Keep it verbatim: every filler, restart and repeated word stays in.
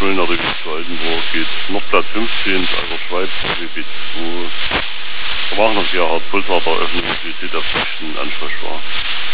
schnell nach der zu Altenburg geht. Nordplatz fünfzehn, Alter Schweiz, W B zwei. Da war noch Gerhard Pulsar der Öffnung, die auf rechten Anschluss war.